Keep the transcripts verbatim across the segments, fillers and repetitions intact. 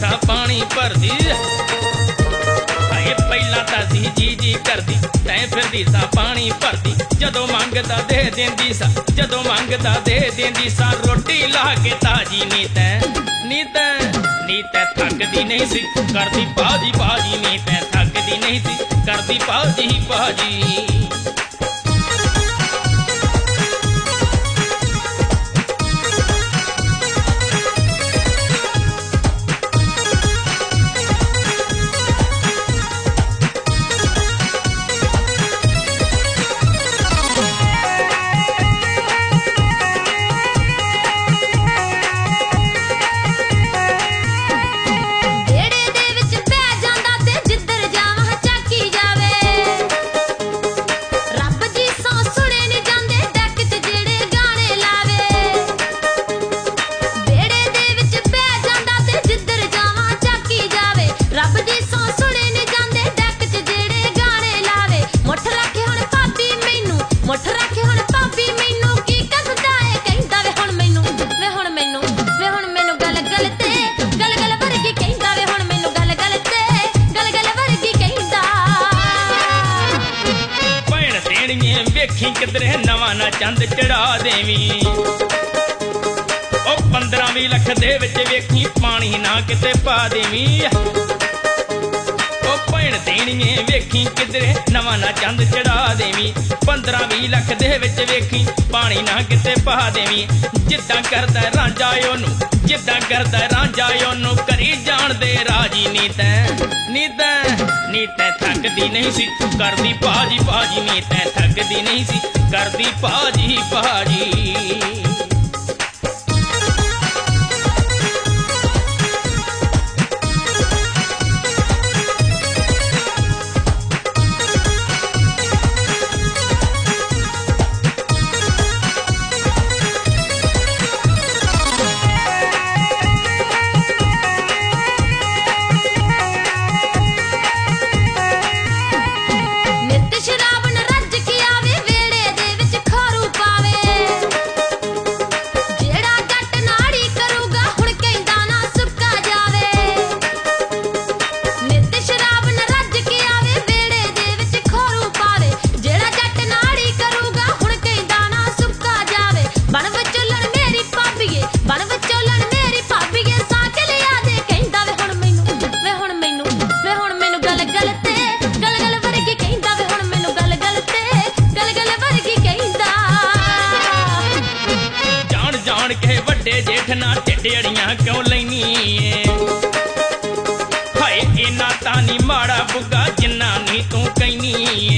सा पानी भरदी हाए पहला तां सी जी जी करदी तैं फिरदी सा पानी भरदी जदों मंगदा दे देंदी सा जदों मंगदा दे देंदी सा रोटी ला के ताजी नी तैं नी तैं नी तैं थकदी नहीं सी करदी भाजी भाजी नी तैं थकदी नहीं सी करदी भाजी भाजी वेखी किधरे नवा ना चंद चढ़ा देवी ओ पंद्रह भी लख दे विच वेखी पानी ना किते पा देवी ओ भैन देणिए वेखी किधरे नवा ना चंद चढ़ा देवी पंद्रह भी लख दे विच वेखी पानी ना किते पा देवी जिद्दां करदा रांझा ओनू जिद्दां करदा रांझा ओनू करी जान दे राजी नी तैं नी तैं नी तैं थकदी नहीं सी करदी भाजी भाजी नी तैं थकदी नहीं सी करदी भाजी भाजी जेठ ना ढेड़ियां क्यों लैनी हाय इना तानी माड़ा बुगा जिन्ना नी तू कहनी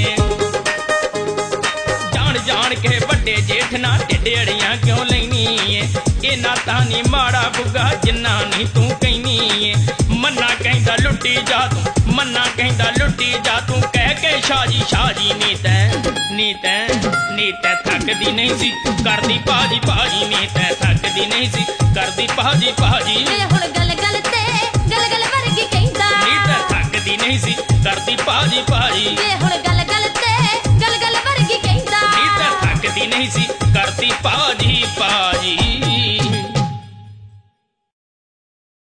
जान जान के बड़े जेठ ना ढेड़ियां क्यों लैनी इना तानी माड़ा बुगा जिन्ना नी तू कहनी मन्ना कहंदा लुटी जा तू मन्ना कहंदा लुटी जा तू कह के शाजी शाजी नी तैं नी तैं नी तैं थकदी नहीं सी करदी भाजी भाजी नी तैं थकदी नहीं सी करदी भाजी भाजी हुण गल गल ते गल गल वर्गी कहंदा नी तैं थकदी नहीं सी करदी भाजी भाजी हुण गल गल ते गल गल वर्गी कहंदा नी तैं थकदी नहीं सी करदी भाजी भाजी।